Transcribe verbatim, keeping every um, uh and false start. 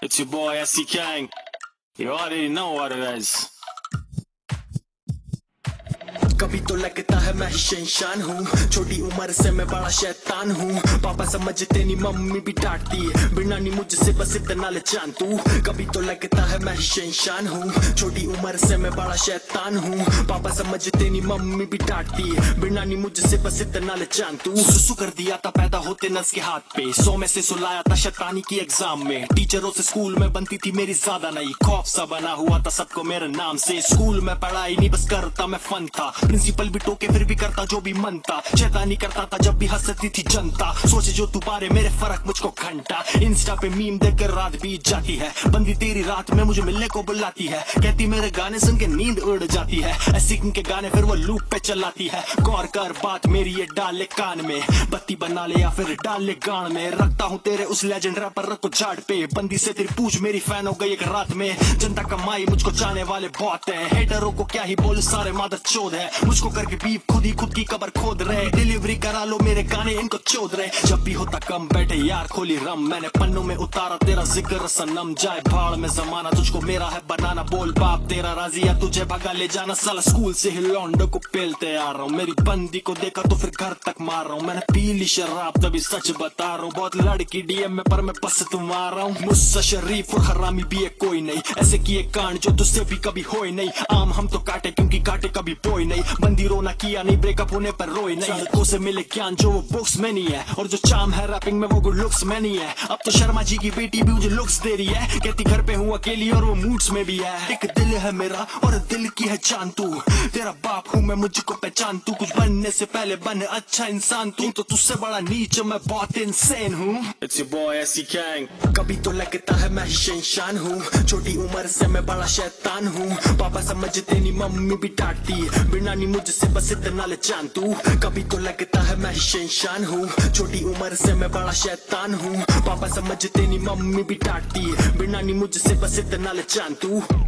It's your boy S C King. You already know what it is. कभी तो लगता है मैं ही शैतान हूँ, छोटी उम्र से मैं बड़ा शैतान हूँ। पापा समझते नहीं, मम्मी भी डांटती, बिना नहीं मुझसे बस इतना ले जान तू। कभी तो लगता है मैं ही शैतान हूँ, छोटी उम्र से मैं बड़ा शैतान हूँ। पापा समझते नहीं, मम्मी भी डांटती, बिना नहीं मुझसे बस इतना ले जान तू। सुसु कर दिया था पैदा होते नस के हाथ पे, सौ में से सुलाया था शैतानी की एग्जाम में। टीचरों से स्कूल में बनती थी मेरी ज्यादा नहीं, खौफ सा बना हुआ था सबको मेरे नाम से। स्कूल में पढ़ाई नहीं बस करता मैं फन था, प्रिंसिपल भी टोके फिर भी करता जो भी मन था। शैतानी करता था जब भी हंसती थी जनता, सोचे जो तू बारे मेरे फर्क मुझको घंटा। इंस्टा पे मीम देखकर रात बीत जाती है, बंदी तेरी रात में मुझे मिलने को बुलाती है। कहती मेरे गाने सुन के नींद उड़ जाती है, ऐसी के गाने फिर वो लूप पे चलाती है। गौर कर बात मेरी ये डाले कान में, बत्ती बना ले या फिर डाले गान में। रखता हूँ तेरे उस लेजेंड रैपर को झाड़ पे, बंदी से तेरी पूछ मेरी फैन हो गई एक रात में। जनता कमाई मुझको चाहने वाले बहुत है, हेटरों को क्या ही बोल सारे मादर चोद है। मुझको करके बीफ खुद ही खुद की कबर खोद रहे, डिलीवरी करा लो मेरे गाने इनको चोद रहे। जब भी होता कम बैठे यार खोली रम, मैंने पन्नों में उतारा तेरा जिक्र सनम। जाए भाड़ में जमाना तुझको मेरा है बनाना, बोल बाप तेरा राजी या तुझे भगा ले जाना। साला स्कूल से ही लौंडो को पेलते आ रहा हूँ, मेरी बंदी को देखा तो फिर घर तक मार रहा हूँ। मैंने पी ली शराब तभी सच बता रहा हूँ, बहुत लड़की डीएम में पर मैं बस तुम आ रहा हूँ। मुझसे शरीफ और हरामी भी है कोई नहीं, ऐसे किए कांड जो तुझसे भी कभी होए नहीं। आम हम तो काटे क्योंकि काटे कभी बोई नहीं, बंदी रोना किया नहीं ब्रेकअप होने पर रोए नहीं। लड़कों से मिले ज्ञान जो वो बुक्स में नहीं है, और जो चाम है रैपिंग में वो गुड लुक्स में नहीं है। अब तो शर्मा जी की बेटी भी मुझे लुक्स दे रही है, कहती घर पे हूँ अकेली और वो मूड्स में भी है। एक दिल है मेरा और दिल की है जान तू, तेरा बाप हूँ मैं मुझको पहचान तू। कुछ बनने से पहले बन अच्छा इंसान तू, तो तुझसे बड़ा नीच मैं बहुत इंसान हूँ। It's your boy S C King. कभी तो लगता है मैं ही शैतान हूँ, छोटी उम्र से मैं बड़ा शैतान हूँ। पापा समझते नहीं, मम्मी भी डांटती, बिना नहीं मुझसे बस इतना ले जान तू। कभी तो लगता है मैं ही शैतान हूँ, छोटी उम्र से मैं बड़ा शैतान हूँ। पापा समझते नहीं, मम्मी भी डांटती, बिना नहीं मुझसे बस इतना ले जान तू।